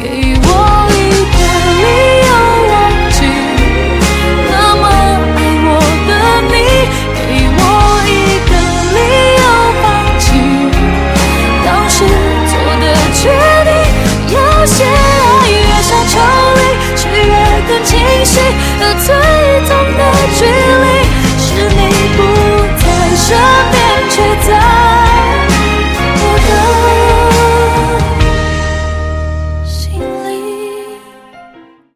给我一个理由忘记那么爱我的你，给我一个理由放弃当时做的决定。有些爱越像抽离，却越更清晰，而最痛的距离是你不在身边，却在